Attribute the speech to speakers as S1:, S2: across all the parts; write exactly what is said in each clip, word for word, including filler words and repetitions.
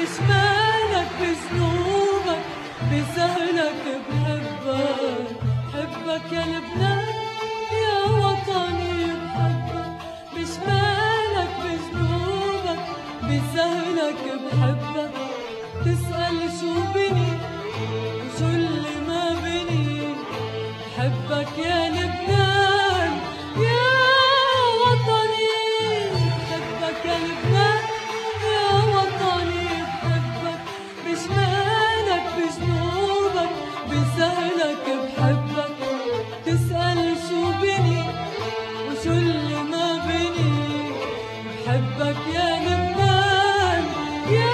S1: بشمالك بذنوبك بسهلك بحبك، حبك يا لبنان يا وطني بحبك. بشمالك بذنوبك بسهلك بحبك، تسأل شو بني وشو اللي ما بني، بحبك يا لبنان يا وطني، بحبك يا لبنان يا وطني بحبك. بشمالك بذنوبك بسهلك بحبك، تسأل شو بني وشو اللي ما بني، بحبك يا لبنان يا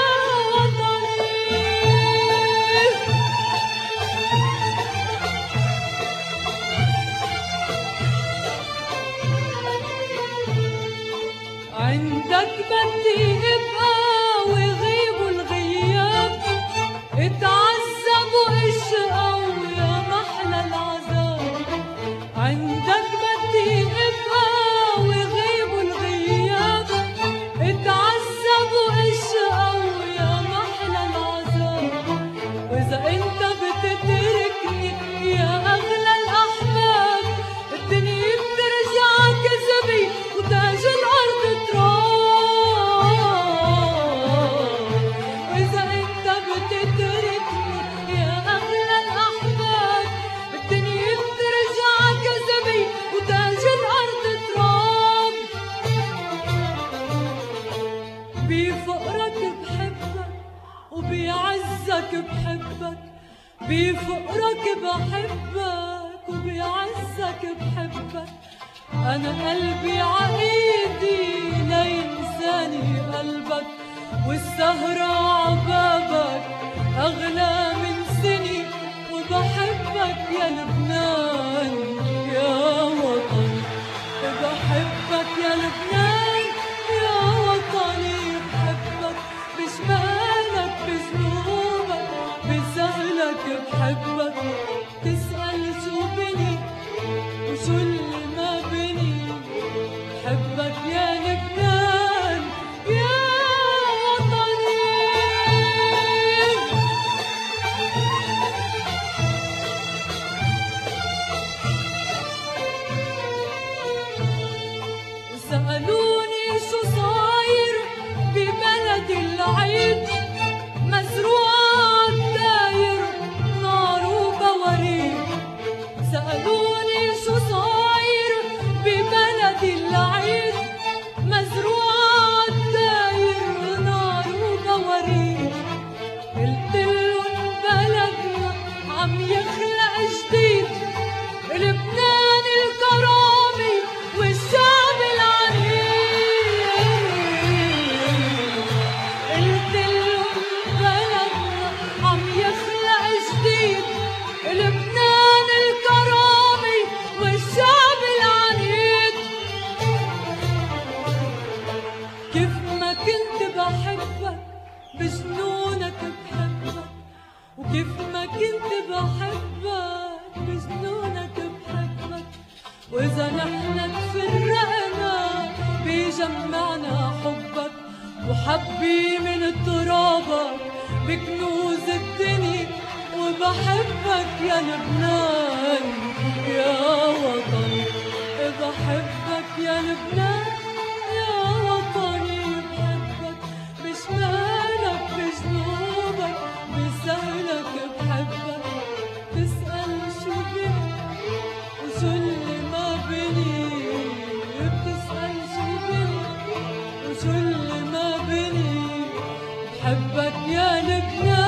S1: عندك بدي ابقى ويغيبوا الغياب، اتعذبوا اشقوا يا محلى العذاب. عندك بدي ابقى ويغيبوا الغياب، اتعذبوا اشقوا يا محلى العذاب. واذا انت بتتركني يا اغلى الاحباب، الدنيا بترجع كذبي وتاج الارض بحبك، بفقرك بحبك وبيعزك بحبك. أنا قلبي عقيدي لينساني قلبك، والسهرة عبابك أغلى من سني، وبحبك يا لبنان يا وطني، بحبك يا لبنان يا وطني بحبك. بشمالك بذنوبك بسهلك بحبك، تسأل شو بني وشو اللي ما بني، بحبك يا لبنان يا وطني. وسألوني شو صاير ببلد العيد، مزروعة داير نار وبواريد. سألوني شو صاير ببلد العيد، مزروعة داير نار وبواريد. قلتلن بلدنا عم يخلق جديد، لبنان الكرامة والشعب العنيد. قلتلن بلدنا عم يخلق جديد، لبنان الكرامة والشعب العنيد. كيف ما كنت بحبك بجنونك بحبك، وكيف ما كنت بحبك بجنونك بحبك. وإذا نحن تفرقنا بيجمعنا حبك، وحبي من ترابك بكنوز الدنيا. وبحبك يا لبنان يا وطني، بحبك يا لبنان يا وطني بحبك. بشمالك بجنوبك بسهلك بحبك، تسأل شو بني وشو اللي ما بني، بتسأل شو بني وشو اللي ما بني، بحبك يا لبنان.